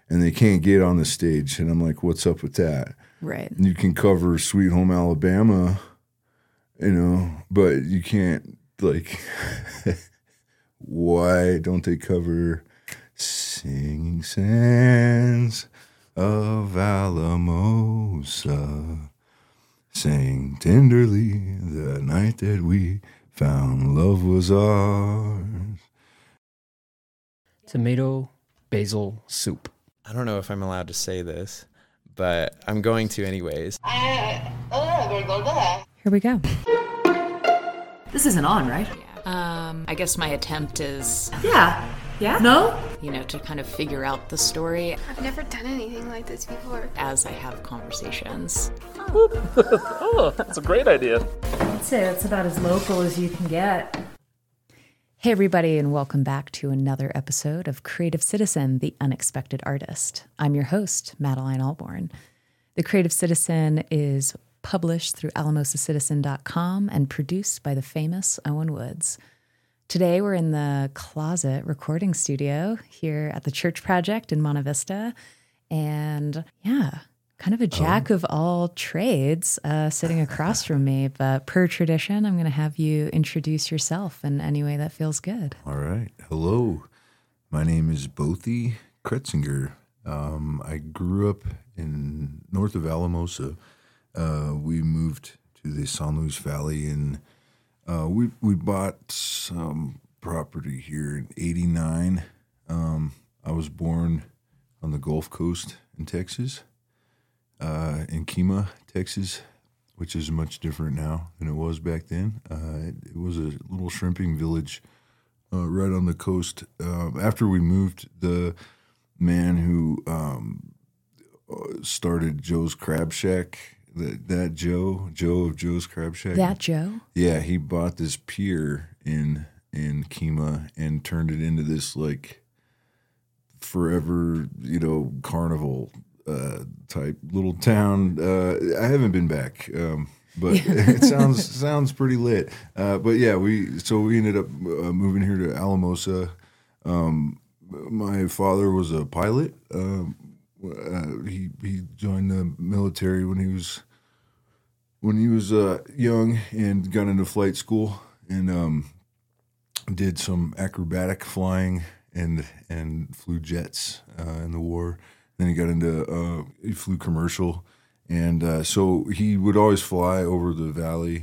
and they can't get on the stage. And I'm like, what's up with that? Right. You can cover Sweet Home Alabama, but you can't, like, why don't they cover Singing Sands of Alamosa, sang tenderly the night that we found love was ours. Tomato basil soup. I don't know if I'm allowed to say this, but I'm going to anyways. Here we go. This isn't on, right? I guess my attempt is, Yeah. No? to kind of figure out the story I've never done anything like this before. as I have conversations. Oh, that's a great idea. I'd say that's about as local as you can get. Hey, everybody, and welcome back to another episode of Creative Citizen, the Unexpected Artist. I'm your host, Madeline Alborn. The Creative Citizen is published through alamosacitizen.com and produced by the famous Owen Woods. Today, we're in the Closet recording studio here at the Church Project in Monte Vista. And yeah, kind of a jack of all trades sitting across from me. But per tradition, I'm going to have you introduce yourself in any way that feels good. All right. Hello. My name is Bothi Kretzinger. I grew up in north of Alamosa. We moved to the San Luis Valley, and we bought some property here in '89. I was born on the Gulf Coast in Texas, in Kemah, Texas, which is much different now than it was back then. It was a little shrimping village right on the coast. After we moved, the man who started Joe's Crab Shack, that Joe of Joe's Crab Shack. That Joe? Yeah, he bought this pier in Kemah and turned it into this like forever, carnival type little town. I haven't been back, but it sounds pretty lit. But yeah, we ended up moving here to Alamosa. My father was a pilot. He joined the military when he was young and got into flight school and did some acrobatic flying and flew jets in the war. Then he got into he flew commercial, and so he would always fly over the valley.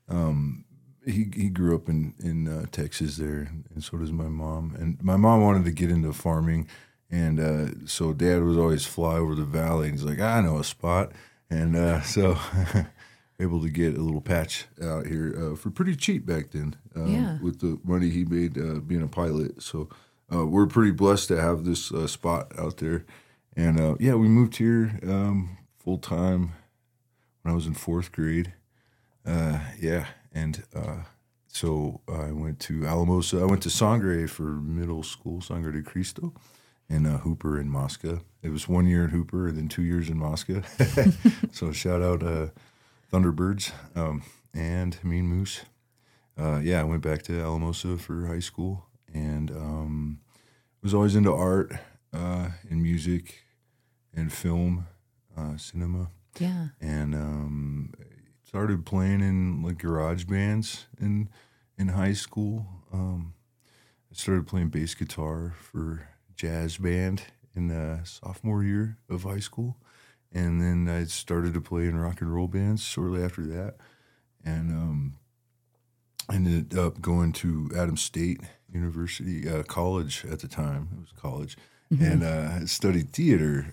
He grew up in Texas there, and so does my mom. And my mom wanted to get into farming. And so Dad would always fly over the valley, and he's like, I know a spot. And so able to get a little patch out here for pretty cheap back then with the money he made being a pilot. So we're pretty blessed to have this spot out there. And we moved here full-time when I was in fourth grade. So I went to Alamosa. I went to Sangre for middle school, Sangre de Cristo. In Hooper and Mosca. It was 1 year in Hooper and then 2 years in Mosca. So shout out Thunderbirds and Mean Moose. I went back to Alamosa for high school and was always into art and music and film, cinema. Yeah. And started playing in like garage bands in high school. I started playing bass guitar for jazz band in sophomore year of high school, and then I started to play in rock and roll bands shortly after that, and ended up going to Adams State University college at the time. It was college, and I studied theater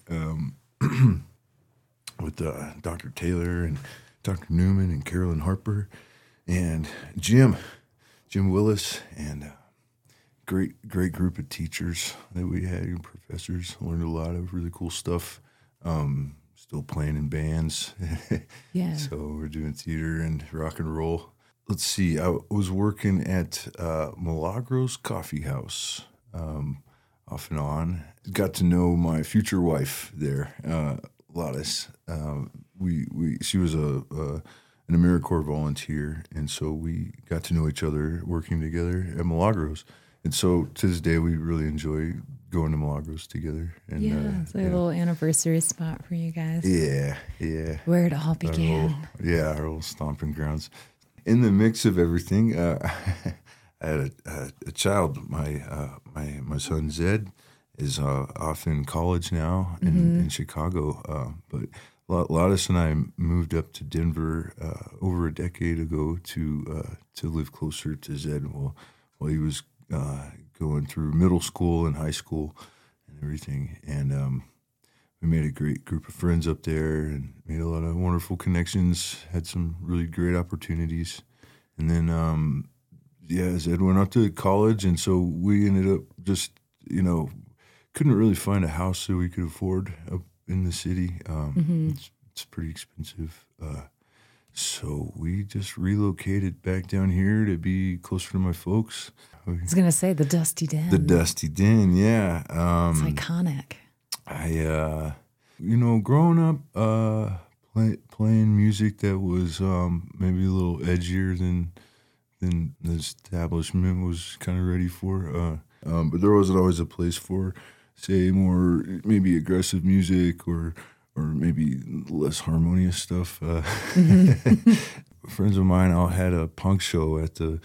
with Dr. Taylor and Dr. Newman and Carolyn Harper and Jim Willis and. Great group of teachers that we had, and professors. Learned a lot of really cool stuff. Still playing in bands. Yeah. So we're doing theater and rock and roll. Let's see. I was working at Milagros Coffee House off and on. Got to know my future wife there, Lattice. She was an AmeriCorps volunteer, and so we got to know each other working together at Milagros. And so to this day, we really enjoy going to Milagros together. And, It's like a little anniversary spot for you guys. Yeah. Where it all began. Our little stomping grounds. In the mix of everything, I had a child. My son Zed is off in college now in Chicago. But Lattis and I moved up to Denver over a decade ago to live closer to Zed while he was going through middle school and high school and everything. And we made a great group of friends up there and made a lot of wonderful connections, had some really great opportunities. And then, Zed went up to college, and so we ended up just, couldn't really find a house that we could afford up in the city. It's pretty expensive. So we just relocated back down here to be closer to my folks. I was going to say the Dusty Den. The Dusty Den, yeah. It's iconic. I, growing up, playing music that was maybe a little edgier than the establishment was kind of ready for. But there wasn't always a place for, say, more maybe aggressive music or maybe less harmonious stuff. Friends of mine all had a punk show at the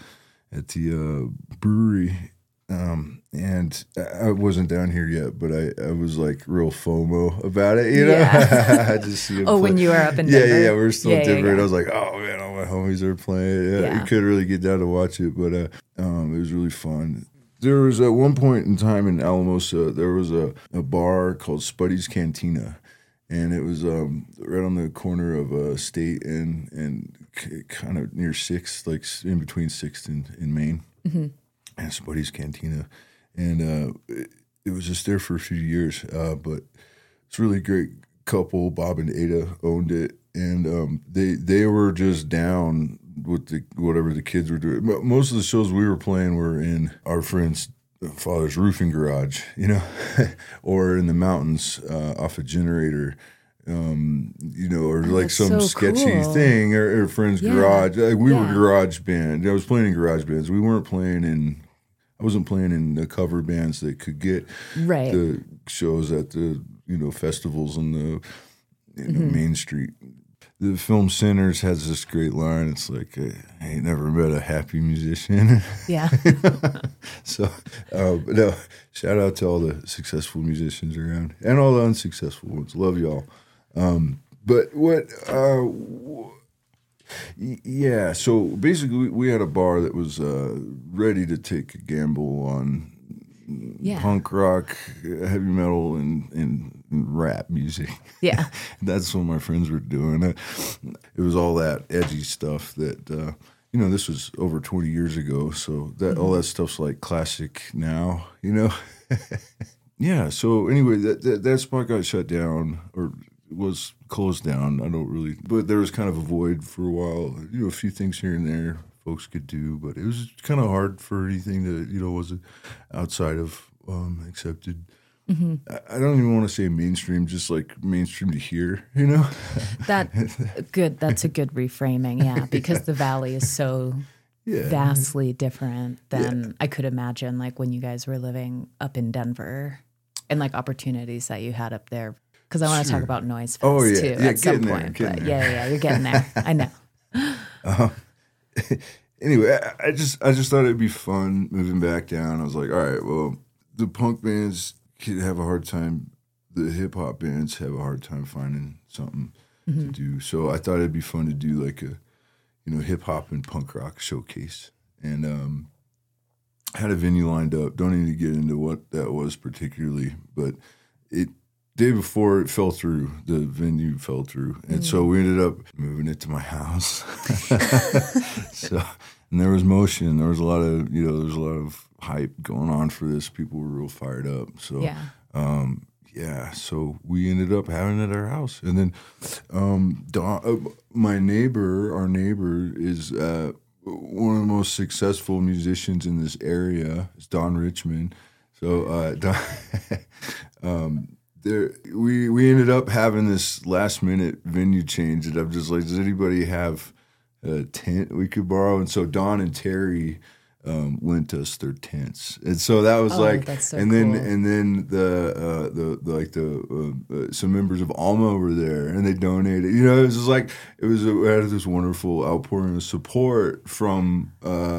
brewery. And I wasn't down here yet, but I was like real FOMO about it, you know? Yeah. I just see them play. When you were up in Denver? Yeah, we were still in Denver, yeah. and I was like, oh man, all my homies are playing. Yeah. You couldn't really get down to watch it, but it was really fun. There was at one point in time in Alamosa, there was a bar called Spuddy's Cantina, and it was right on the corner of State and kind of near 6th, like in between 6th and Main. Mm-hmm. And Spuddy's Cantina, and it was just there for a few years. But it's a really great couple. Bob and Ada owned it, and they were just down with whatever the kids were doing. Most of the shows we were playing were in our friend's father's roofing garage, or in the mountains off a generator. Or like some so sketchy cool. thing, or a friend's garage. Like we were garage band. I was playing in garage bands. I wasn't playing in the cover bands that could get the shows at the festivals on the Main Street. The Film Centers has this great line. It's like, I ain't never met a happy musician. Yeah. So, no, shout out to all the successful musicians around and all the unsuccessful ones. Love y'all. But what, so basically we had a bar that was ready to take a gamble on punk rock, heavy metal, and rap music. Yeah. That's what my friends were doing. It was all that edgy stuff that, this was over 20 years ago. So that all that stuff's like classic now, Yeah. So anyway, that spot got shut down or was closed down. But there was kind of a void for a while. A few things here and there folks could do, but it was kind of hard for anything that wasn't outside of accepted. Mm-hmm. I don't even want to say mainstream, just like mainstream to hear. That's a good reframing. Yeah, because the Valley is so vastly different than I could imagine. Like when you guys were living up in Denver, and like opportunities that you had up there. Because I want to talk about Noise Fest too at some point. But yeah, you're getting there. I know. Anyway, I just thought it'd be fun moving back down. I was like, all right, well, the punk bands could have a hard time. The hip hop bands have a hard time finding something to do. So I thought it'd be fun to do like a, hip hop and punk rock showcase. And had a venue lined up. Don't need to get into what that was particularly, but day before it fell through, the venue fell through. And so we ended up moving it to my house. And there was motion. There was a lot of hype going on for this. People were real fired up. So, so we ended up having it at our house. And then our neighbor is one of the most successful musicians in this area. It's Don Richmond. So, we ended up having this last minute venue change, and I'm just like, does anybody have a tent we could borrow? And so Don and Terry lent us their tents, and so that was that's so and cool. then some members of Alma were there, and they donated. You know, it was just like we had this wonderful outpouring of support from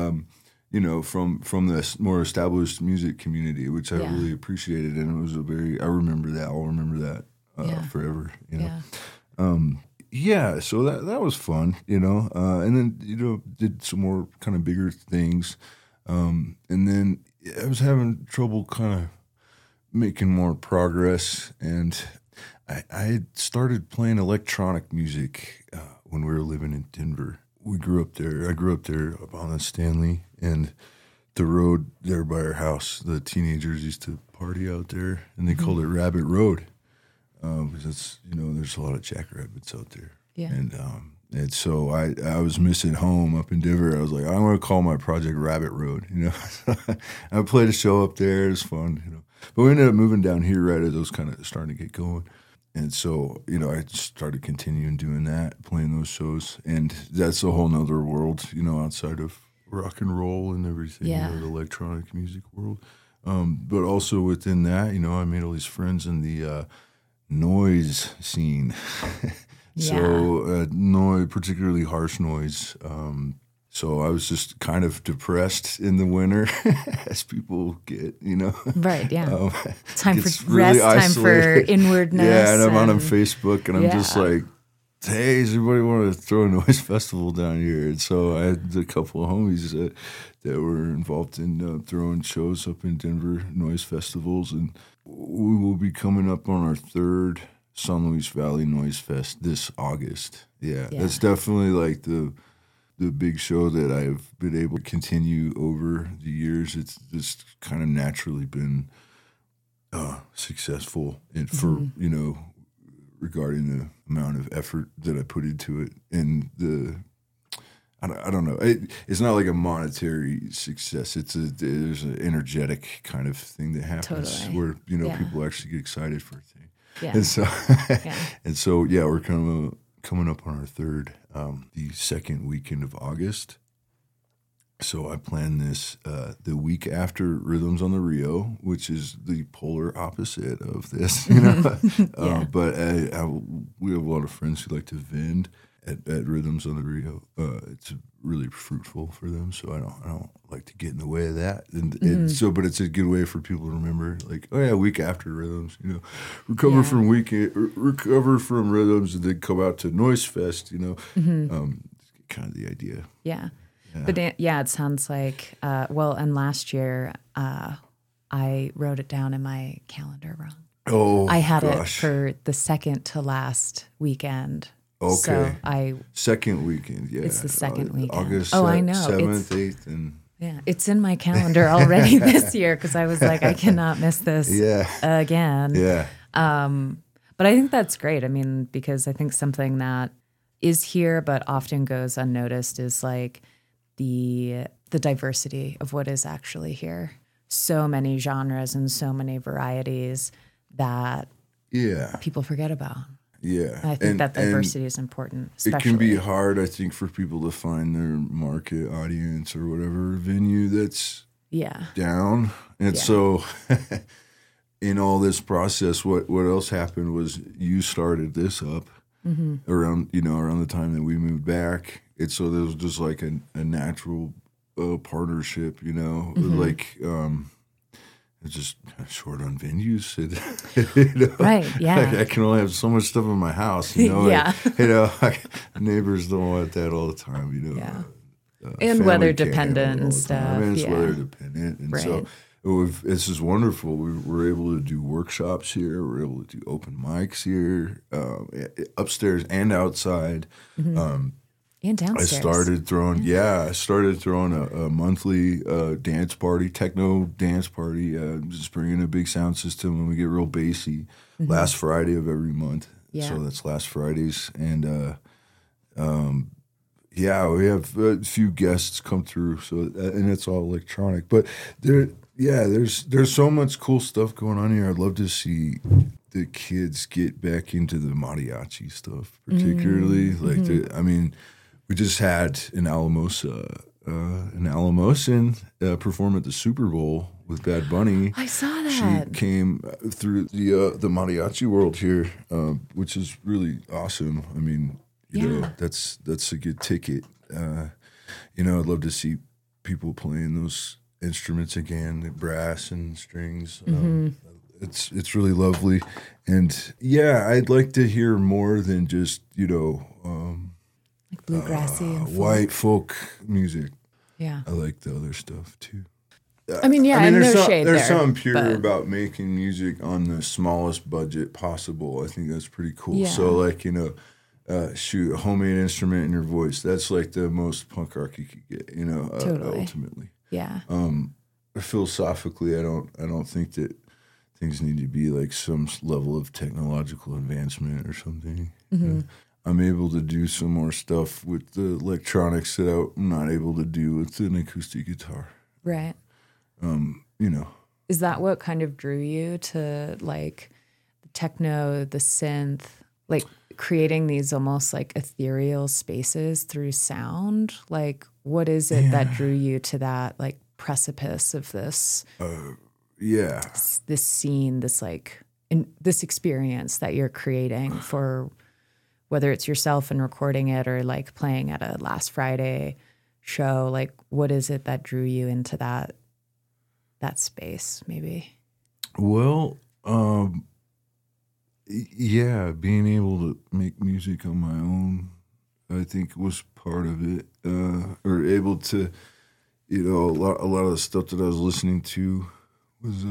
from this more established music community, which I really appreciated, and it was I remember that. I'll remember that forever. You know. So that was fun, and then, did some more kind of bigger things. And then I was having trouble kind of making more progress. And I had started playing electronic music when we were living in Denver. I grew up there up on the Stanley, and the road there by our house, the teenagers used to party out there, and they called it Rabbit Road. Because it's, there's a lot of jackrabbits out there. Yeah. And so I was missing home up in Denver. I was like, I'm going to call my project Rabbit Road, I played a show up there. It was fun, But we ended up moving down here right as those kind of starting to get going. And so, I started continuing doing that, playing those shows. And that's a whole nother world, outside of rock and roll and everything, the electronic music world. But also within that, I made all these friends in the noise scene. So noise, particularly harsh noise. So I was just kind of depressed in the winter, as people get, Right, yeah. Time for really rest, time for inwardness. Yeah, and I'm on Facebook, and I'm just like, hey, does everybody want to throw a noise festival down here? And so I had a couple of homies that were involved in throwing shows up in Denver, noise festivals, and we will be coming up on our third San Luis Valley Noise Fest this August. Yeah, that's definitely like the big show that I've been able to continue over the years. It's just kind of naturally been successful, and for regarding the amount of effort that I put into it, and I don't know. It's not like a monetary success. There's an energetic kind of thing that happens where people actually get excited for a thing. Yeah. And so we're coming up on our third, the second weekend of August. So I planned this the week after Rhythms on the Rio, which is the polar opposite of this, But we have a lot of friends who like to vend at Rhythms on the Rio. It's really fruitful for them, so I don't like to get in the way of that. And but it's a good way for people to remember, like, oh yeah, week after Rhythms, recover from Rhythms, and then come out to Noise Fest, kind of the idea. Yeah. But it sounds like, and last year I wrote it down in my calendar wrong. Oh, I had it for the second to last weekend. Okay. So second weekend, yeah. It's the second weekend. August I know. 7th, 8th, and... Yeah, it's in my calendar already this year, because I was like, I cannot miss this again. Yeah. But I think that's great. I mean, because I think something that is here but often goes unnoticed is like the diversity of what is actually here. So many genres and so many varieties that people forget about. Yeah. And I think that diversity is important. Especially. It can be hard, I think, for people to find their market audience or whatever venue that's down. And so in all this process, what else happened was you started this up around the time that we moved back. And so there was just like a natural partnership, like it's just short on venues. Right, yeah. I can only have so much stuff in my house, neighbors don't want that all the time, Yeah. And weather dependent and stuff. I mean, it's weather dependent. And so this is wonderful. We're able to do workshops here. We're able to do open mics here, upstairs and outside. And downstairs. I started throwing a monthly dance party, techno dance party, just bringing a big sound system when we get real bassy, last Friday of every month. Yeah. So that's last Fridays. And we have a few guests come through, and it's all electronic. But there's so much cool stuff going on here. I'd love to see the kids get back into the mariachi stuff, particularly. We just had in Alamosa in Alamos and perform at the Super Bowl with Bad Bunny. I saw that. She came through the mariachi world here, which is really awesome. I mean, you know, that's a good ticket. You know, I'd love to see people playing those instruments again, the brass and strings. It's really lovely, and yeah, I'd like to hear more than just, you know, like bluegrassy and folk. white folk music. Yeah, I like the other stuff too. I mean, yeah, and there's no shade there's there, something pure but- about making music on the smallest budget possible. I think that's pretty cool. Yeah. So, like, you know, shoot, a homemade instrument in your voice. That's like the most punk rock you could get. You know, Totally. ultimately. Yeah. Philosophically, I don't think that things need to be like some level of technological advancement or something. I'm able to do some more stuff with the electronics that I'm not able to do with an acoustic guitar. Right. You know. Is that what kind of drew you to like the techno, the synth, like creating these almost like ethereal spaces through sound? Like, what is it that drew you to that like precipice of this? Yeah. This scene, this like this experience that you're creating for whether it's yourself and recording it or like playing at a Last Friday show, like what is it that drew you into that space maybe? Well, yeah, being able to make music on my own, I think was part of it. Or able to, you know, a lot of the stuff that I was listening to was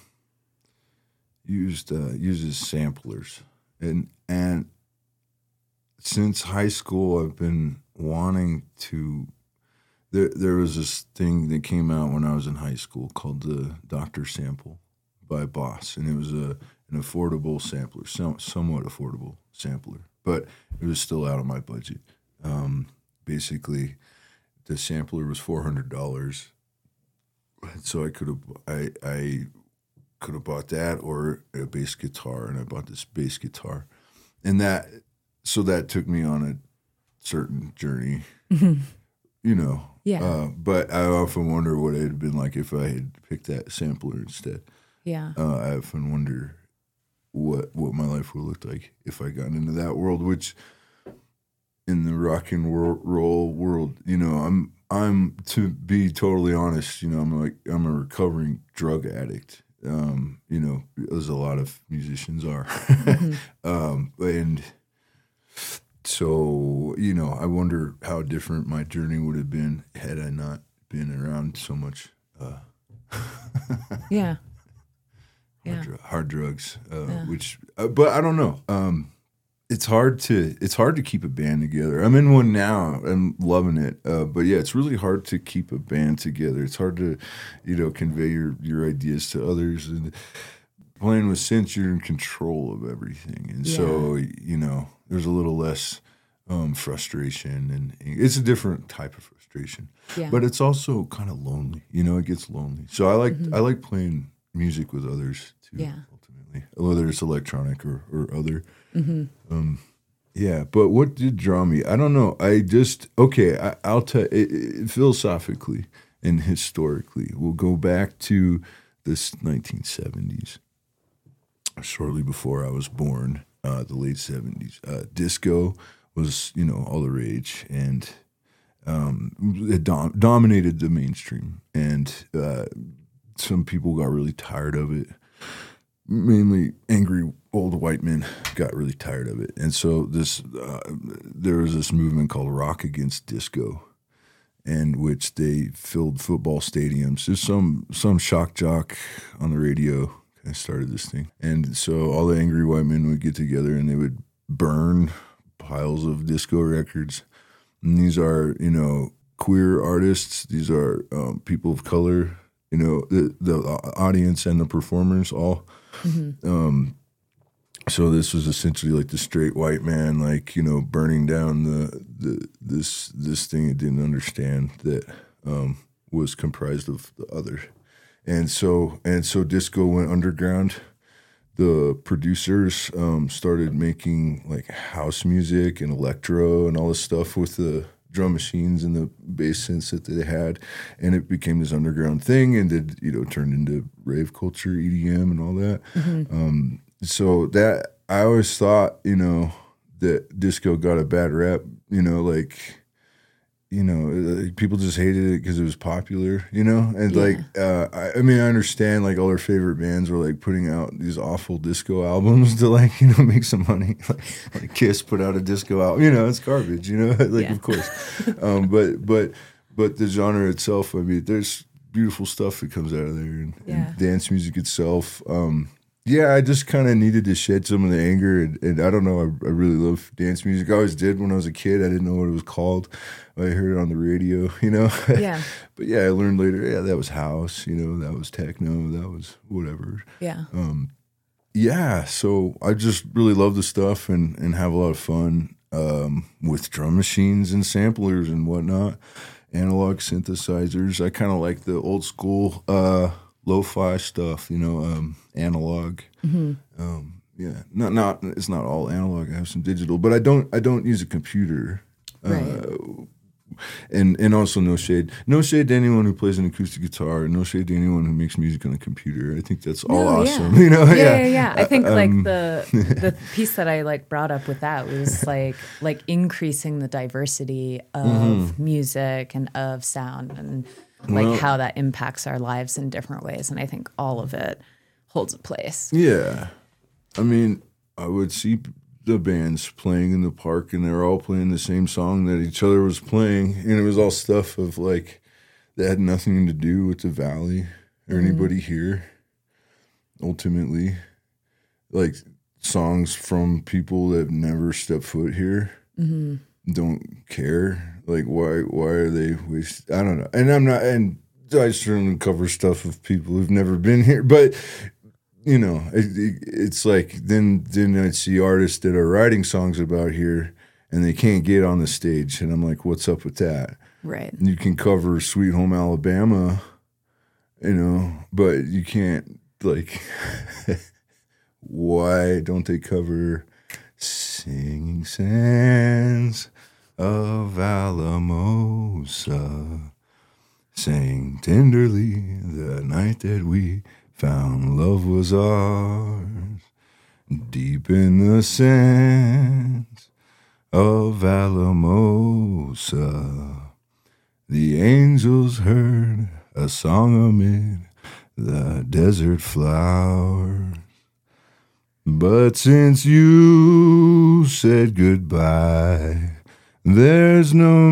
uses samplers, and since high school I've been wanting to. There was this thing that came out when I was in high school called the Dr. Sample by Boss, and it was an affordable sampler, somewhat affordable sampler, but it was still out of my budget. Basically, the sampler was $400, so I could have bought that or a bass guitar, and I bought this bass guitar, and that took me on a certain journey, you know. Yeah. But I often wonder what it had been like if I had picked that sampler instead. Yeah. I often wonder what my life would look like if I got into that world, which in the rock and roll world, you know, I'm to be totally honest, you know, I'm a recovering drug addict. You know, as a lot of musicians are. And so, you know, I wonder how different my journey would have been had I not been around so much Yeah. hard drugs, which, but I don't know. It's hard to keep a band together. I'm in one now. I'm loving it. But yeah, it's really hard to keep a band together. It's hard to, you know, convey your ideas to others. And playing with synths, you're in control of everything. And so, you know, there's a little less frustration, and it's a different type of frustration. Yeah. But it's also kind of lonely. You know, it gets lonely. So I like playing music with others too. Yeah. Ultimately, whether it's electronic or other. Yeah, but what did draw me? I don't know. I'll tell philosophically and historically. We'll go back to this 1970s, shortly before I was born, the late 70s. Disco was, you know, all the rage, and it dominated the mainstream, and some people got really tired of it. Mainly angry old white men got really tired of it. And so there was this movement called Rock Against Disco, in which they filled football stadiums. There's some shock jock on the radio kind of started this thing. And so all the angry white men would get together and they would burn piles of disco records. And these are, you know, queer artists. These are people of color, you know, the audience and the performers all. So this was essentially like the straight white man, like, you know, burning down this thing it didn't understand that was comprised of the other, and so disco went underground. The producers started making like house music and electro and all this stuff with the drum machines and the bass synths that they had, and it became this underground thing, and it turned into rave culture, EDM, and all that. So that I always thought, that disco got a bad rep, people just hated it because it was popular, and I understand like all their favorite bands were like putting out these awful disco albums to make some money. Like Kiss put out a disco album, it's garbage, of course. But the genre itself, there's beautiful stuff that comes out of there, and dance music itself. I just kind of needed to shed some of the anger, and I don't know, I really love dance music. I always did when I was a kid. I didn't know what it was called. I heard it on the radio, Yeah. But I learned later, that was house, that was techno, that was whatever. Yeah. So I just really love the stuff and have a lot of fun with drum machines and samplers and whatnot, analog synthesizers. I kind of like the old school lo-fi stuff, analog. Not it's not all analog. I have some digital, but I don't use a computer. Right. And also no shade to anyone who plays an acoustic guitar, and no shade to anyone who makes music on a computer. I think that's all awesome. Yeah. I think the piece that I brought up with that was like increasing the diversity of music and of sound and how that impacts our lives in different ways. And I think all of it holds a place. Yeah. I would see the bands playing in the park, and they were all playing the same song that each other was playing. And it was all stuff of that had nothing to do with the Valley or anybody here. Ultimately, songs from people that never stepped foot here don't care. Why are they I don't know. And I certainly cover stuff of people who've never been here, but it's then I'd see artists that are writing songs about here and they can't get on the stage, and I'm like, what's up with that? Right. You can cover Sweet Home Alabama, but you can't why don't they cover Singing Sands of Alamosa, sang tenderly the night that we found love was ours, deep in the sands of Alamosa. The angels heard a song amid the desert flowers. But since you said goodbye, there's no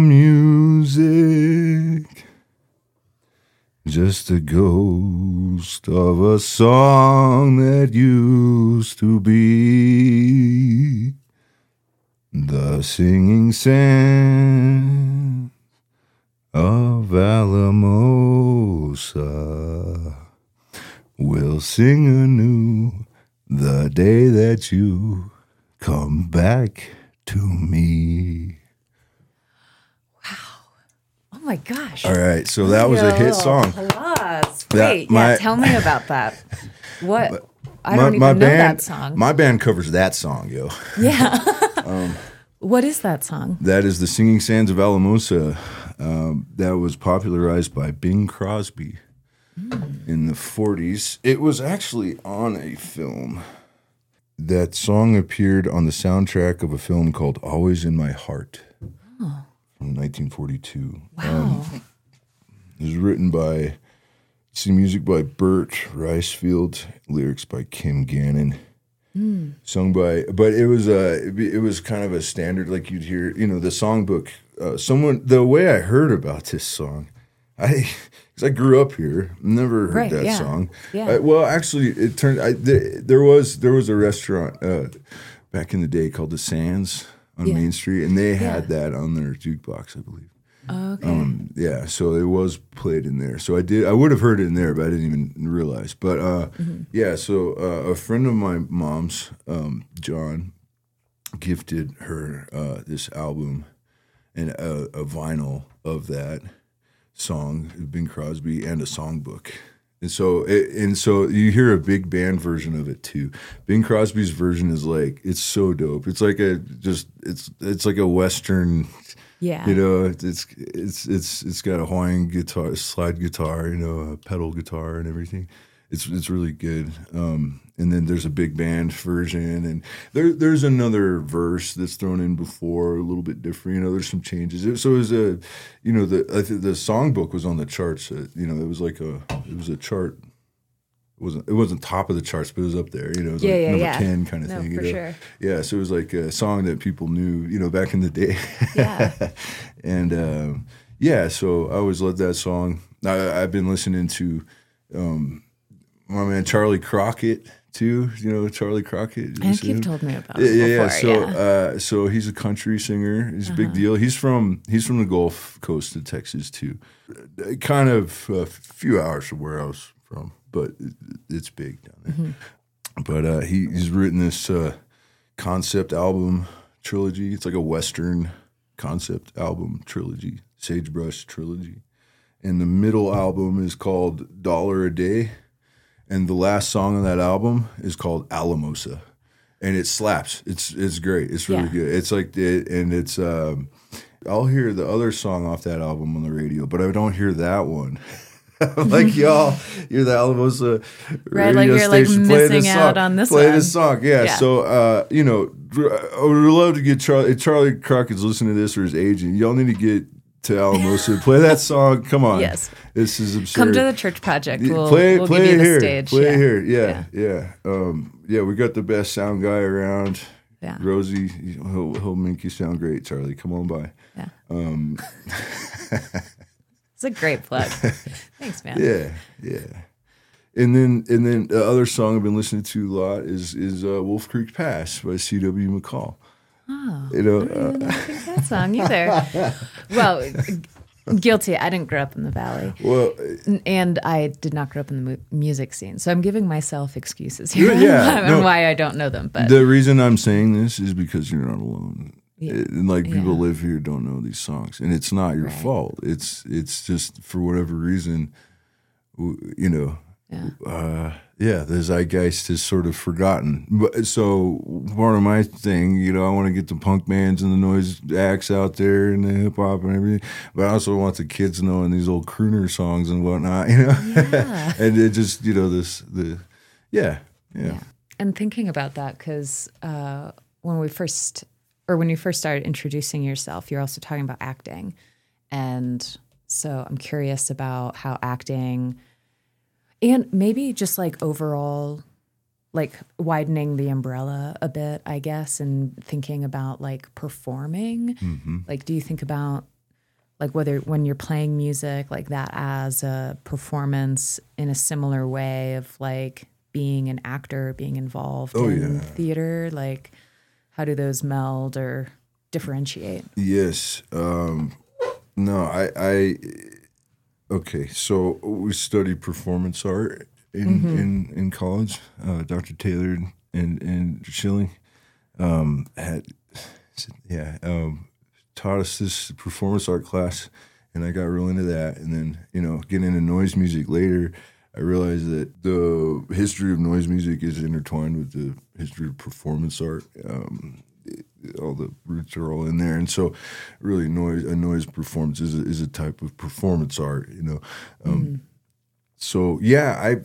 music, just a ghost of a song that used to be. The singing sands of Alamosa will sing anew the day that you come back to me. Oh my gosh. All right, so that was a hit song. Applause. Wait, tell me about that. What? I don't even know that song. My band covers that song, yo. Yeah. What is that song? That is The Singing Sands of Alamosa. That was popularized by Bing Crosby in the 40s. It was actually on a film. That song appeared on the soundtrack of a film called Always in My Heart from 1942. Wow. It was written by, music by Burt Ricefield, lyrics by Kim Gannon. Sung by, but it was kind of a standard, like you'd hear, the songbook. The way I heard about this song, because I grew up here, never heard that song. Yeah. Well, actually, it turned. There was a restaurant back in the day called the Sands on Main Street, and they had that on their jukebox, I believe. Okay. So it was played in there. So I would have heard it in there, but I didn't even realize. But so a friend of my mom's, John, gifted her this album and a vinyl of that song, Bing Crosby, and a songbook. And so you hear a big band version of it too. Bing Crosby's version is it's so dope. It's like it's like a Western Yeah. You know, it's got a Hawaiian guitar, slide guitar, you know, a pedal guitar and everything. It's really good. And then there's a big band version, and there's another verse that's thrown in before, a little bit different. You know, there's some changes. So it was the songbook was on the charts. You know, it was a chart. It wasn't top of the charts, but it was up there. You know, it was like number 10 kind of thing. For you know? sure. Yeah, so it was like a song that people knew, you know, back in the day. Yeah. And so I always loved that song. I've been listening to my man Charlie Crockett too. You know Charlie Crockett. I think you've told me about it before. So he's a country singer. He's a big deal. He's from the Gulf Coast of Texas too. Kind of a few hours from where I was from, but it's big down there. Mm-hmm. But he's written this concept album trilogy. It's like a Western concept album trilogy, Sagebrush trilogy. And the middle album is called $1 a Day. And the last song on that album is called Alamosa. And it slaps. It's great. It's really good. It's like, I'll hear the other song off that album on the radio, but I don't hear that one. Like, y'all, you're the Alamosa right, radio like you're station. like missing out on this Play one. this song, yeah. So, you know, I would love to get Charlie Crockett's listening to this, or his agent. Y'all need to get to Alamosa. Play that song. Come on. Yes. This is absurd. Come to the church project. We'll play give you the here. stage. Play it here. Yeah. We got the best sound guy around. Yeah. Rosie, he'll make you sound great, Charlie. Come on by. Yeah. It's a great plug. Thanks, man. Yeah. And then the other song I've been listening to a lot is Wolf Creek Pass by C.W. McCall. Oh, you know, I didn't think that song either. Well, guilty. I didn't grow up in the Valley. Well, and I did not grow up in the music scene. So I'm giving myself excuses here on why I don't know them. But the reason I'm saying this is because you're not alone. Yeah. And like people live here don't know these songs, and it's not your fault. It's just for whatever reason, you know. The zeitgeist is sort of forgotten. But so part of my thing, you know, I want to get the punk bands and the noise acts out there and the hip hop and everything. But I also want the kids knowing these old crooner songs and whatnot, you know. Yeah. And it just, you know, Yeah. And thinking about that, because when you first started introducing yourself, you're also talking about acting. And so I'm curious about how acting, and maybe just like overall, like widening the umbrella a bit, I guess, and thinking about like performing. Mm-hmm. Like, do you think about like whether when you're playing music like that as a performance in a similar way of like being an actor, being involved in theater? Like, how do those meld or differentiate? Yes. Okay, so we studied performance art in college. Dr. Taylor and Schilling taught us this performance art class, and I got real into that. And then, you know, getting into noise music later, I realized that the history of noise music is intertwined with the history of performance art. All the roots are all in there, and so really, a noise performance is a type of performance art, you know. So I've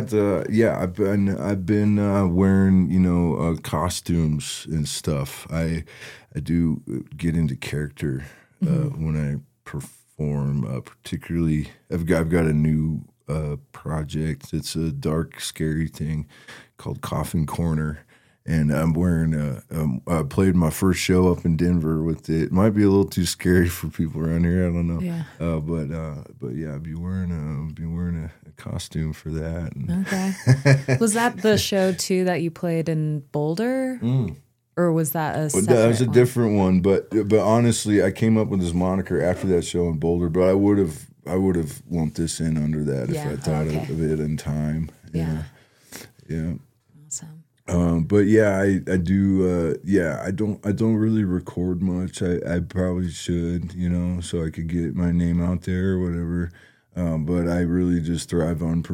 been wearing, you know, costumes and stuff. I do get into character when I perform. Particularly, I've got a new project. It's a dark, scary thing called Coffin Corner. And I'm wearing I played my first show up in Denver with it. It might be a little too scary for people around here. I don't know. Yeah. But yeah, I'd be wearing a costume for that. And okay. Was that the show too that you played in Boulder? Or was that a separate That was a one? different one. But honestly, I came up with this moniker after that show in Boulder. But I would have lumped this in under that if I thought of it in time. Yeah. Yeah. Awesome. But yeah, I do. I don't really record much. I probably should, you know, so I could get my name out there or whatever. But I really just thrive on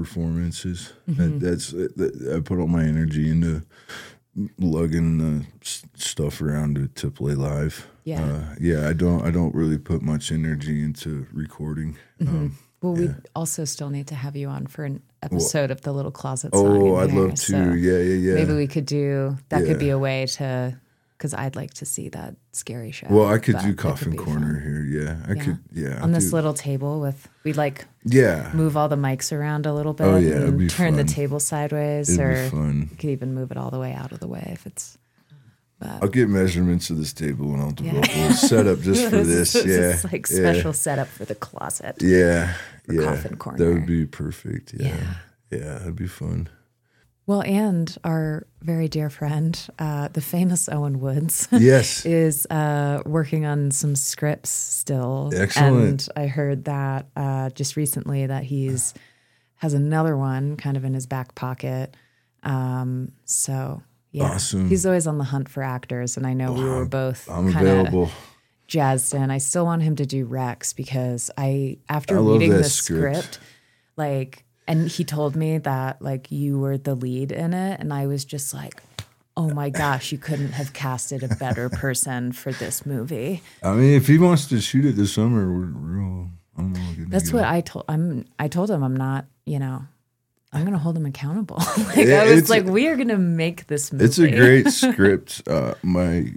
performances. I put all my energy into lugging the stuff around to play live. Yeah. I don't really put much energy into recording. Well, we also still need to have you on for an episode of the Little Closet Oh, Song. I'd in here, love to. so Yeah. Maybe we could do that. Yeah. Could be a way to, because I'd like to see that scary show. Well, I could but do it Coffin be Corner fun. here. Yeah, I could. Yeah, On I'll this do- little table we'd like Yeah, move all the mics around a little bit Oh, yeah, it'd and be turn the fun. table sideways, it'd or be fun. you could even move it all the way out of the way if it's. But I'll get measurements of this table and I'll develop a little setup just for this. This Yeah, is like special setup for the closet. Yeah, for yeah. Coffin Corner. That would be perfect. Yeah. Yeah, that'd be fun. Well, and our very dear friend, the famous Owen Woods, Yes. is working on some scripts still. Excellent. And I heard that just recently that has another one kind of in his back pocket. So yeah, Awesome. he's always on the hunt for actors, and I know we were both I'm kind of available. jazzed in. I still want him to do Rex because after I love reading that the script. script, like, and he told me that like you were the lead in it, and I was just like, oh my gosh, you couldn't have casted a better person for this movie. I mean, if he wants to shoot it this summer, we're all. I'm all good to That's go. what I told. I told him I'm not. I'm going to hold him accountable. Like Yeah, I was it's- like, we are going to make this movie. It's a great script. My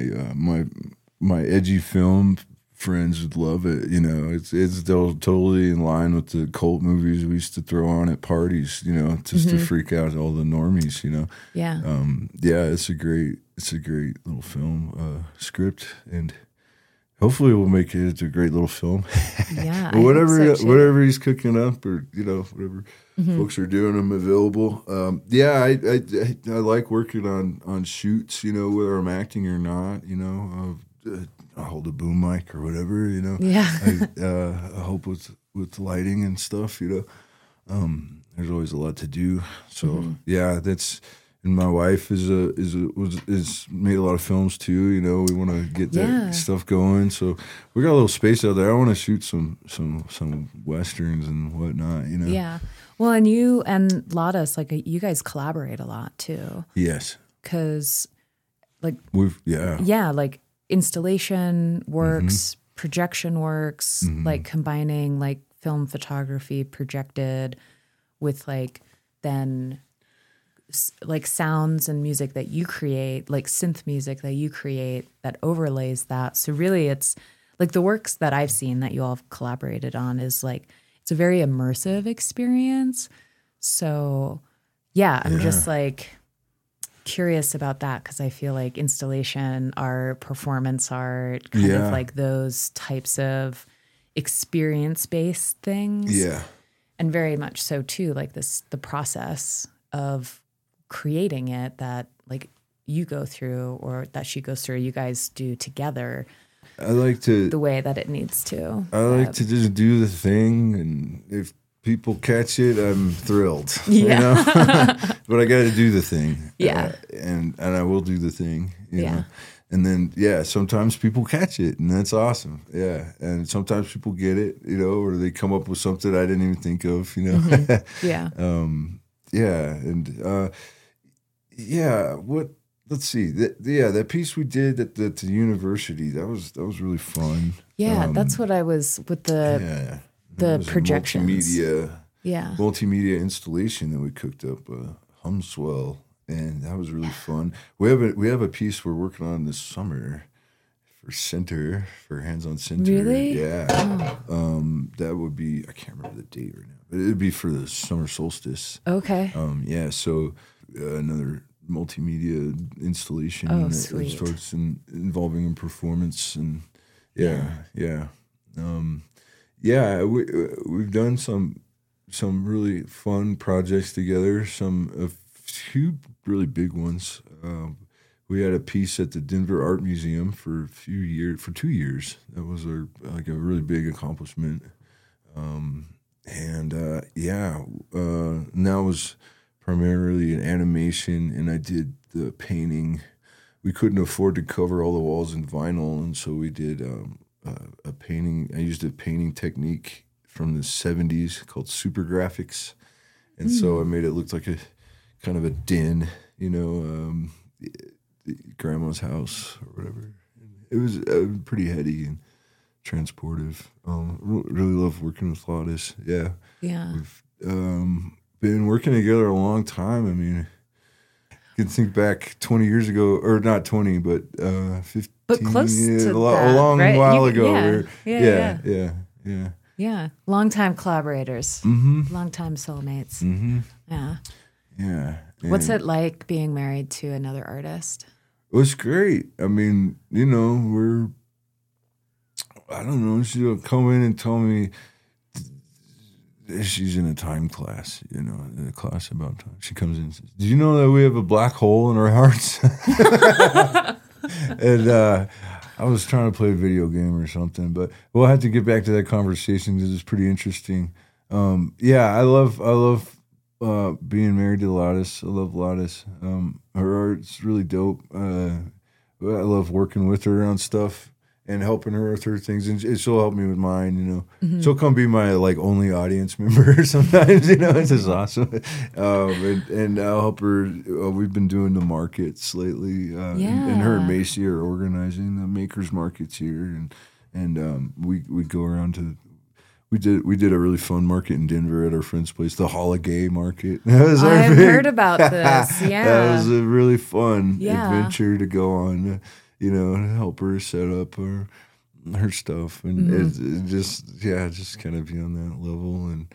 edgy film friends would love it. It's totally in line with the cult movies we used to throw on at parties. Just to freak out all the normies. Yeah. It's a great little film script, and hopefully we'll make it into a great little film. Yeah. But I whatever hope so, too. whatever he's cooking up, or whatever folks are doing, I'm available. I like working on shoots, whether I'm acting or not. I hold a boom mic or whatever. Yeah. I help with lighting and stuff. There's always a lot to do. So that's. And my wife is made a lot of films too. We want to get that stuff going. So we got a little space out there. I want to shoot some westerns and whatnot. Yeah. Well, and you and Ladas, like you guys collaborate a lot too. Yes. Because like like installation works, projection works, like combining like film photography projected with like then like sounds and music that you create, like synth music that you create that overlays that. So really it's like the works that I've seen that you all have collaborated on is like, it's a very immersive experience. So yeah, I'm just like curious about that because I feel like installation art, performance art, kind of like those types of experience-based things. Yeah. And very much so too, like the process of creating it that like you go through or that she goes through, you guys do together. I like to the way that it needs to. I like to just do the thing, and if people catch it, I'm thrilled. Yeah. But I got to do the thing. Yeah. And I will do the thing. You Yeah. know? And then sometimes people catch it, and that's awesome. Yeah, and sometimes people get it, or they come up with something I didn't even think of. Mm-hmm. Yeah. Let's see. That piece we did at the university, that was really fun. Yeah, that's what I was with the It was a projections. multimedia installation that we cooked up, Humswell, and that was really fun. We have a piece we're working on this summer for Hands on Center. Really? Yeah. That would be, I can't remember the date right now, but it would be for the summer solstice. Okay. So another multimedia installation. Oh, that sweet. starts involving a performance, and we've done some really fun projects together. A few really big ones. We had a piece at the Denver Art Museum for 2 years. That was a really big accomplishment. And that was primarily an animation, and I did the painting. We couldn't afford to cover all the walls in vinyl, and so we did a painting. I used a painting technique from the 70s called super graphics, and so I made it look like a kind of a den, grandma's house or whatever. It was pretty heady and transportive. Really love working with Lotus. Yeah. We've been working together a long time. I mean, you can think back 20 years ago, or not 20, but 15. But close to a that, long right? while ago. Yeah. Long-time collaborators. Long-time soulmates. Yeah. Yeah. What's And it like being married to another artist? it was great. I mean, I don't know, she'll come in and tell me she's in a time class, in a class about time. She comes in and says, "Do you know that we have a black hole in our hearts?" And I was trying to play a video game or something, but we'll have to get back to that conversation because it's pretty interesting. I love being married to Lotus. I love Lotus. Her art's really dope. I love working with her on stuff and helping her with her things, and she'll help me with mine. She'll come be my only audience member sometimes. It's just awesome. And I'll help her. We've been doing the markets lately, and her and Macy are organizing the makers markets here, and we go around to. We did a really fun market in Denver at our friend's place, the Holiday Market. I've heard about this. Yeah, that was a really fun Yeah. adventure to go on. Help her set up her stuff, and it just kind of be on that level. And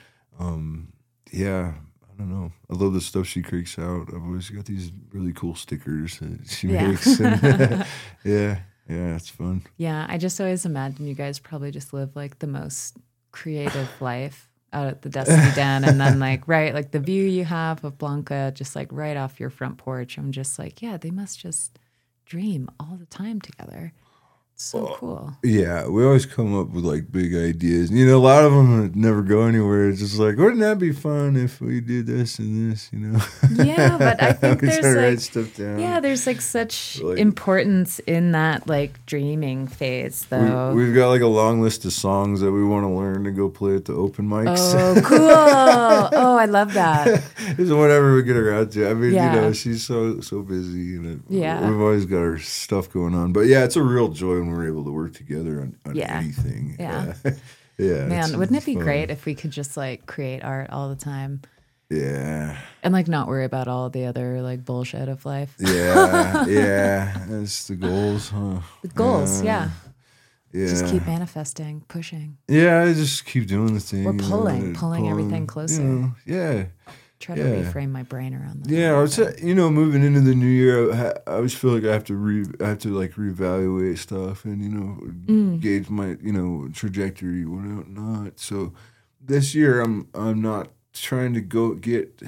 I don't know. I love the stuff she cranks out. I've always got these really cool stickers that she makes. And it's fun. Yeah, I just always imagine you guys probably just live like the most creative life out at the Dusty Den, and then like the view you have of Blanca, just like right off your front porch. I'm just like, yeah, they must just dream all the time together. It's so cool. Yeah, we always come up with like big ideas. A lot of them never go anywhere. It's just like, wouldn't that be fun if we did this and this? Yeah, but I think We there's try to write like stuff down. yeah, there's like such Like- importance in that like dreaming phase, though. We've got like a long list of songs that we want to learn to go play at the open mics. Oh, cool! Oh, I love that. It's whatever we get around to. I mean, Yeah. she's so busy, and Yeah. we've always got our stuff going on. But yeah, it's a real joy when we're able to work together on Yeah. anything. Yeah. Yeah. Man, wouldn't it be fun. great if we could just like create art all the time Yeah. and like not worry about all the other like bullshit of life? Yeah. That's the goals, huh? The goals, yeah. Yeah. Just keep manifesting, pushing. Yeah, I just keep doing the thing. Or pulling everything closer. Yeah. Try to Yeah. reframe my brain around that. Yeah, I was, moving into the new year, I always feel like I have to reevaluate stuff and gauge my trajectory, whatnot. So this year, I'm not trying to go get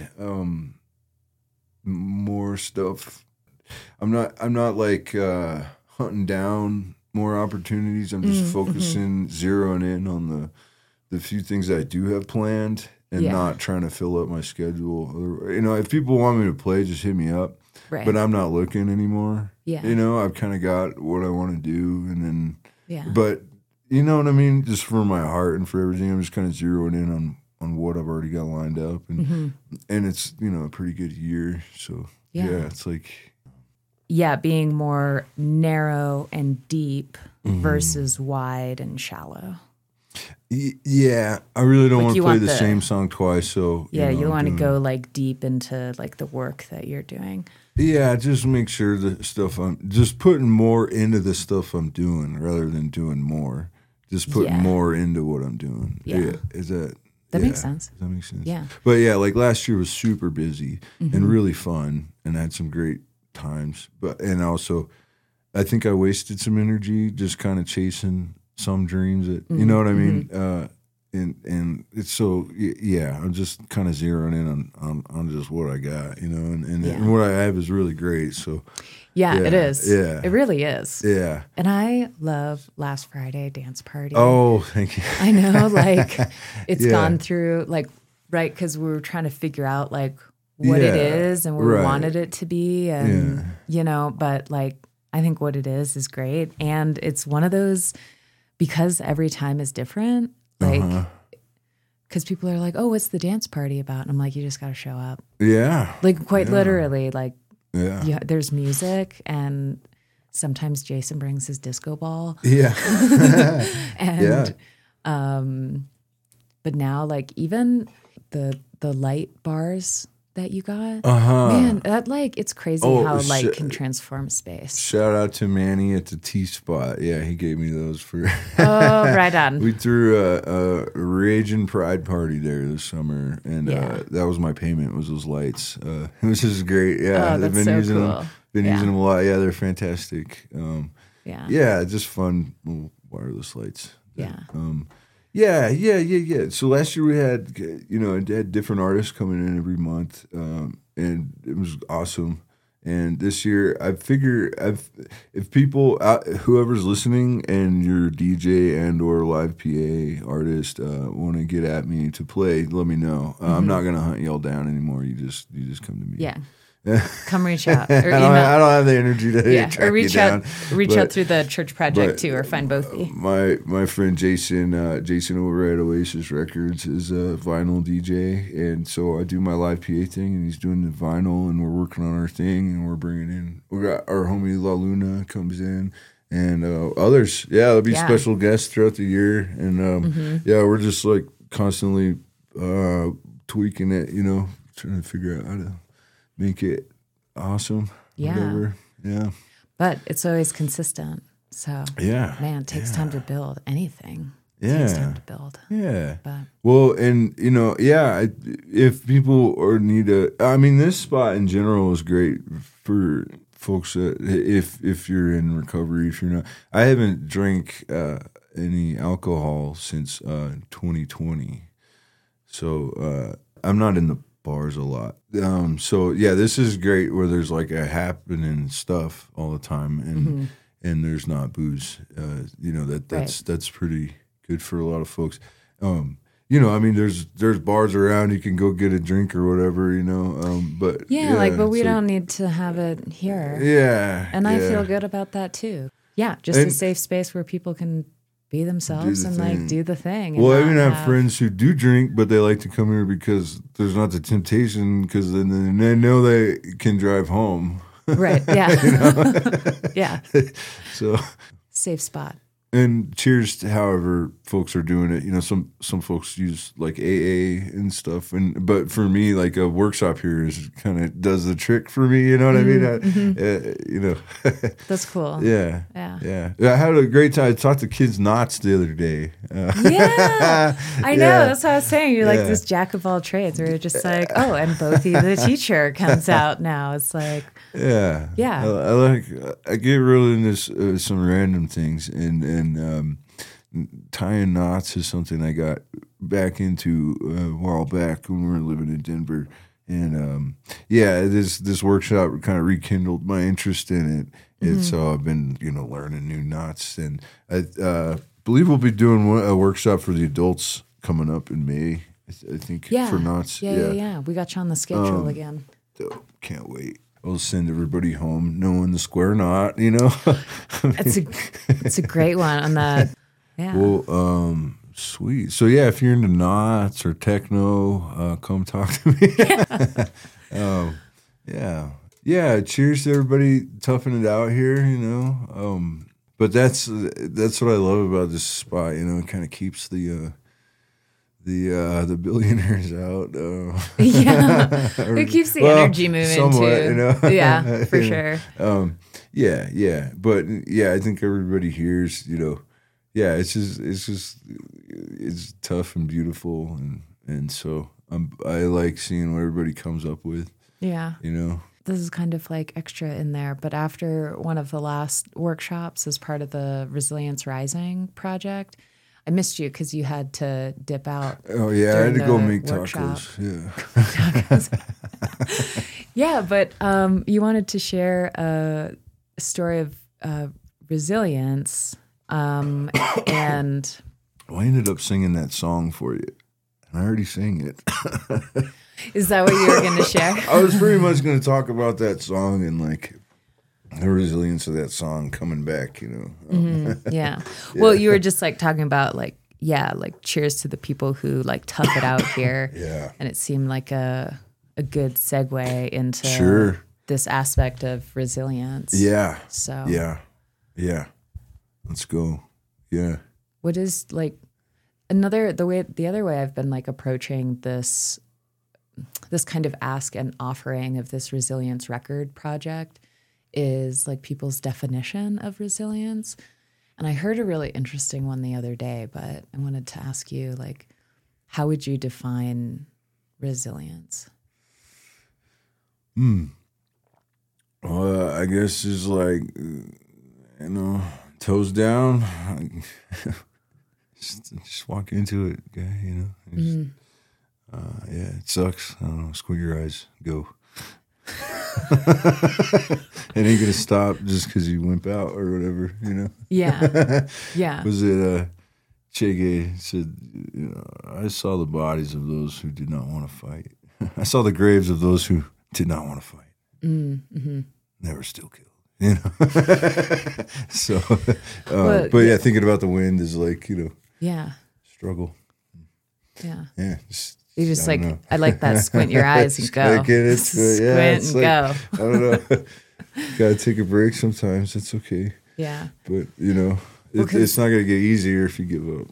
more stuff. I'm not like hunting down more opportunities. I'm just focusing, zeroing in on the few things that I do have planned. And Yeah. not trying to fill up my schedule. If people want me to play, just hit me up. Right. But I'm not looking anymore. Yeah. I've kind of got what I want to do, and then. Yeah. But you know what I mean? Just for my heart and for everything, I'm just kind of zeroing in on what I've already got lined up, and it's a pretty good year. So Yeah. it's like. Yeah, being more narrow and deep versus wide and shallow. Yeah, I really don't Like, want you to play want the the- same song twice. So Yeah, you want to doing- go like deep into like the work that you're doing. Yeah, just make sure the stuff I'm just putting more into the stuff I'm doing rather than doing more. Just putting Yeah. more into what I'm doing. Yeah. Is that That makes sense. Does that make sense? Yeah. But yeah, like last year was super busy and really fun, and I had some great times. And also, I think I wasted some energy just kind of chasing some dreams that you know what I mean. And it's so yeah, I'm just kind of zeroing in on just what I got, and what I have is really great. So Yeah, it is. Yeah. It really is. yeah. And I love Last Friday Dance Party. Oh, thank you. I know, like it's Yeah. gone through like right because we were trying to figure out like what it Yeah, is and what we right. wanted it to be, and but like I think what it is great, and it's one of those because every time is different, like because people are like, oh, what's the dance party about? And I'm like, you just got to show up, Yeah. like quite literally, like Yeah. there's music, and sometimes Jason brings his disco ball. Yeah. And but now, like, even the light bars that you got, man, that, like, it's crazy how light can transform space. Shout out to Manny at the T-Spot. Yeah, he gave me those for... Oh, right on. We threw a Raging Pride party there this summer, and that was my payment, was those lights. Which is great. Yeah, that's been so using cool. them. Been using them a lot. Yeah, they're fantastic. Yeah. Just fun little wireless lights. Yeah. Yeah. So last year we had, had different artists coming in every month, and it was awesome. And this year, I figure if people, whoever's listening, and you're a DJ and or live PA artist, want to get at me to play, let me know. I'm not gonna hunt y'all down anymore. You just come to me. Yeah. Come reach out. Or I don't have the energy to track or reach you out. down. Reach out through the church project too, or find both of you. My friend Jason over at Oasis Records is a vinyl DJ, and so I do my live PA thing, and he's doing the vinyl, and we're working on our thing, and we're bringing in. We got our homie La Luna comes in, and others. Yeah, there'll be special guests throughout the year, and we're just like constantly tweaking it, trying to figure out how to make it awesome. Yeah. Whatever. Yeah. But it's always consistent. So man, it takes time to build anything. It takes time to build. Yeah. But well, and if people this spot in general is great for folks that if you're in recovery, if you're not. I haven't drank any alcohol since 2020, so I'm not in the bars a lot. This is great where there's like a happening stuff all the time, and there's not booze. That's pretty good for a lot of folks. There's bars around, you can go get a drink or whatever, but but we don't need to have it here. Yeah. And I feel good about that too. Yeah, just a safe space where people can be themselves and like do the thing. Well, I even have friends who do drink, but they like to come here because there's not the temptation, because then they know they can drive home. Right. Yeah. Yeah. So safe spot. And cheers to however folks are doing it. Some folks use like AA and stuff, but for me, like a workshop here is kind of does the trick for me. You know what I mean? That's cool. Yeah. I had a great time. I talked to Kids Knots the other day. I know. That's what I was saying. You're like this jack of all trades. Where you're just like, and Bothi the teacher comes out now. It's like, yeah. I get really into some random things, and tying knots is something I got back into a while back when we were living in Denver, and this workshop kind of rekindled my interest in it, and so I've been learning new knots, and I believe we'll be doing a workshop for the adults coming up in May. I think for knots. Yeah. We got you on the schedule again. Can't wait. I'll send everybody home knowing the square knot, It's a great one on that. Yeah. Well, sweet. So if you're into knots or techno, come talk to me. Yeah. Cheers to everybody toughing it out here, But that's what I love about this spot, It kind of keeps the billionaires out. It keeps the energy moving somewhat, too. Yeah, for sure. But I think everybody here's, it's tough and beautiful, and so I like seeing what everybody comes up with. Yeah. This is kind of like extra in there, but after one of the last workshops as part of the Resilience Rising project, I missed you because you had to dip out. Oh, yeah. I had to go make workshop. Tacos. Yeah. Yeah, but you wanted to share a story of resilience. And well, I ended up singing that song for you. And I already sang it. Is that what you were going to share? I was pretty much going to talk about that song and like the resilience of that song coming back, Yeah. Well, you were just like talking about like cheers to the people who like tough it out here. Yeah. And it seemed like a good segue into this aspect of resilience. Yeah. So Yeah. Let's go. Yeah. what is like the other way I've been like approaching this kind of ask and offering of this resilience record project is like people's definition of resilience. And I heard a really interesting one the other day, but I wanted to ask you, like, how would you define resilience? I guess it's like, toes down. just walk into it, guy, yeah, it sucks. I don't know, squint your eyes, go. It ain't gonna stop just because you wimp out or whatever, Yeah. Yeah. Was it Che Guevara said, I saw the bodies of those who did not want to fight. I saw the graves of those who did not want to fight. Mm-hmm. Never still killed, So, but yeah, thinking about the wind is like, Yeah. struggle. Yeah. Yeah. You just I like, don't know. I like that. Squint your eyes and go. Gotta get into it. Yeah, Squint it's and go. I don't know. Gotta take a break sometimes. It's okay. Yeah. But, Well, 'cause- it's not going to get easier if you give up.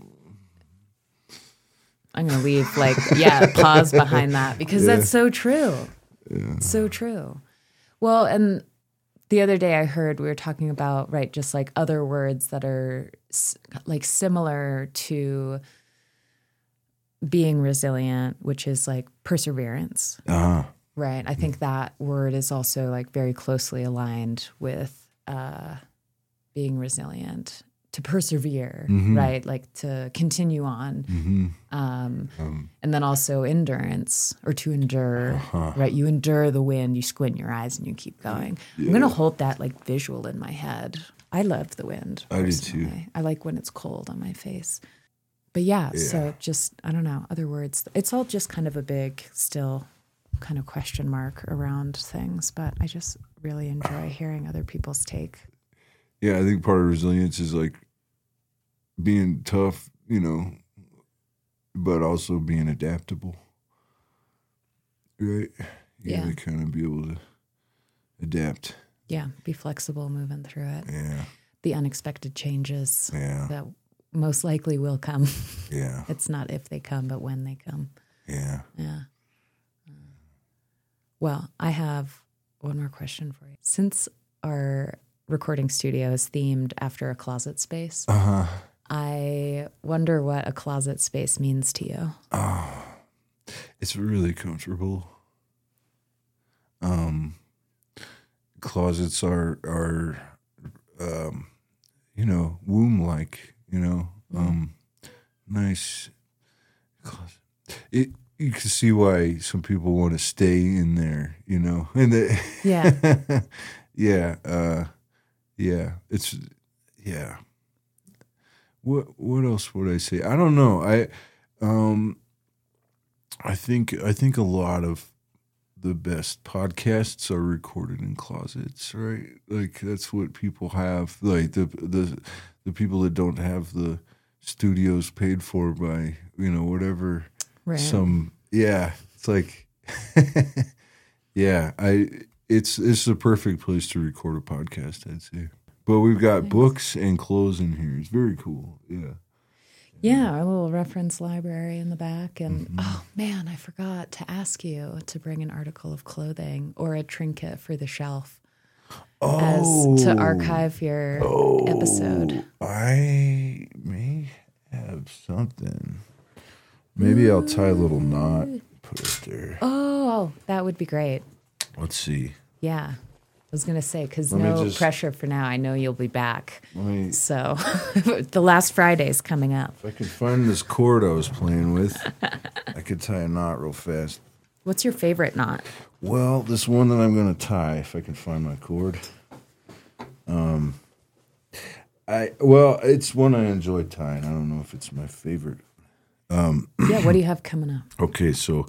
I'm going to leave pause behind that because that's so true. Yeah. So true. Well, and the other day I heard we were talking about, right, just like other words that are like similar to being resilient, which is like perseverance. Uh-huh. Right. I think that word is also like very closely aligned with being resilient, to persevere, right? Like to continue on. And then also endurance, or to endure, right? You endure the wind, you squint your eyes and you keep going. Yeah. I'm going to hold that like visual in my head. I love the wind. I do personally. too. I like when it's cold on my face. But yeah, so just, I don't know, other words. It's all just kind of a big, still kind of question mark around things. But I just really enjoy hearing other people's take. Yeah, I think part of resilience is like being tough, but also being adaptable. Right? You gotta kind of be able to adapt. Yeah, be flexible moving through it. Yeah. The unexpected changes Yeah. that most likely will come. Yeah. It's not if they come, but when they come. Yeah. Yeah. Well, I have one more question for you. Since our recording studio is themed after a closet space, I wonder what a closet space means to you. It's really comfortable. Closets are womb-like, nice closet. You can see why some people want to stay in there, and Yeah. yeah. What else would I say? I don't know. I think a lot of the best podcasts are recorded in closets, right? Like that's what people have. Like the people that don't have the studios paid for by whatever. Right. It's like it's the perfect place to record a podcast, I'd say. But we've got books and clothes in here. It's very cool. Yeah. Yeah, our little reference library in the back. And oh man, I forgot to ask you to bring an article of clothing or a trinket for the shelf as to archive your episode. I may have something. Maybe I'll tie a little knot, put it there. Oh, that would be great. Let's see. Yeah. I was going to say, because Let me no just- pressure for now. I know you'll be back. Let me, So the last Friday's coming up. if I can find this cord I was playing with, I could tie a knot real fast. What's your favorite knot? Well, this one that I'm going to tie, if I can find my cord. It's one I enjoy tying. I don't know if it's my favorite. Yeah, what do you have coming up? Okay, so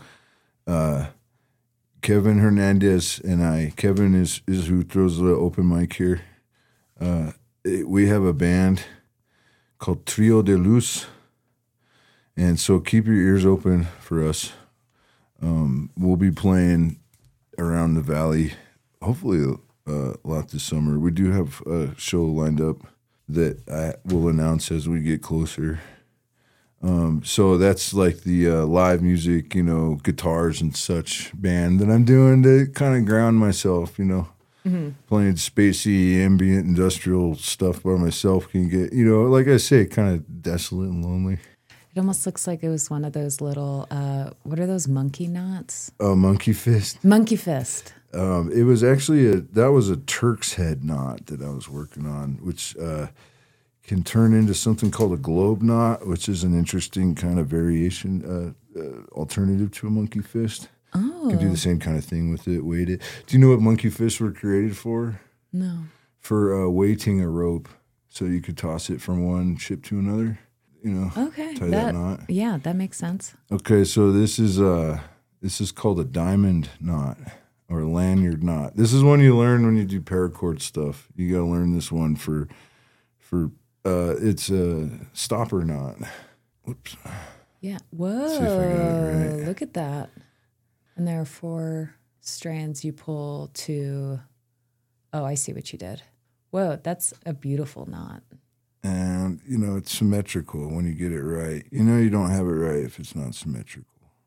Kevin Hernandez and I. Kevin is who throws the open mic here. We have a band called Trio de Luz, and so keep your ears open for us. We'll be playing around the valley hopefully a lot this summer. We do have a show lined up that I will announce as we get closer. So that's like the live music, guitars and such band that I'm doing to kind of ground myself, Playing spacey, ambient, industrial stuff by myself can get, like I say, kind of desolate and lonely. It almost looks like it was one of those little, what are those monkey knots? Monkey fist. Monkey fist. It was actually that was a Turk's head knot that I was working on, which can turn into something called a globe knot, which is an interesting kind of variation, alternative to a monkey fist. Oh. You can do the same kind of thing with it, weight it. Do you know what monkey fists were created for? No. For weighting a rope, so you could toss it from one ship to another. Okay. Tie that knot. Yeah, that makes sense. Okay, so this is called a diamond knot or a lanyard knot. This is one you learn when you do paracord stuff. You got to learn this one for it's a stopper knot. Whoops. Yeah. Whoa. See if I got it right. Look at that. And there are 4 strands you pull to. Oh, I see what you did. Whoa, that's a beautiful knot. And, it's symmetrical when you get it right. You don't have it right if it's not symmetrical.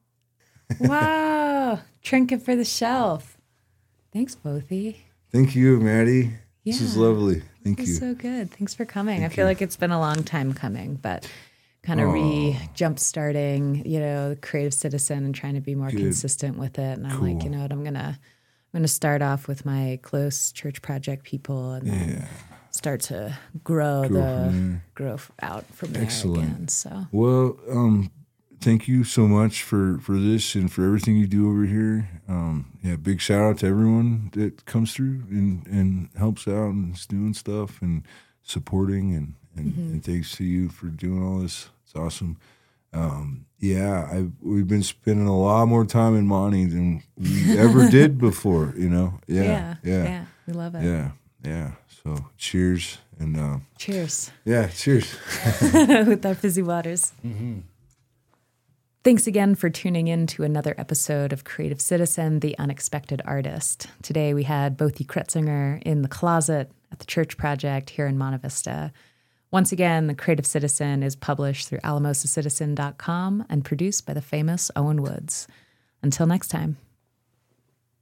Wow. Trinket for the shelf. Thanks, Bothy. Thank you, Maddie. Yeah. This is lovely. Thank you. So good. Thanks for coming. I feel like it's been a long time coming, but kind of jump-starting, Creative Citizen and trying to be more consistent with it. And I'm like, you know what, I'm gonna start off with my close church project people and then start to grow out from there. Excellent. Again. So well, thank you so much for this and for everything you do over here. Big shout out to everyone that comes through and helps out and is doing stuff and supporting and thanks to you for doing all this. It's awesome. We've been spending a lot more time in Monty than we ever did before, Yeah. We love it. Yeah. So cheers and cheers. Yeah, cheers. With our fizzy waters. Mm-hmm. Thanks again for tuning in to another episode of Creative Citizen, The Unexpected Artist. Today we had Bothy Kretzinger in the closet at the Church Project here in Monte Vista. Once again, The Creative Citizen is published through alamosacitizen.com and produced by the famous Owen Woods. Until next time.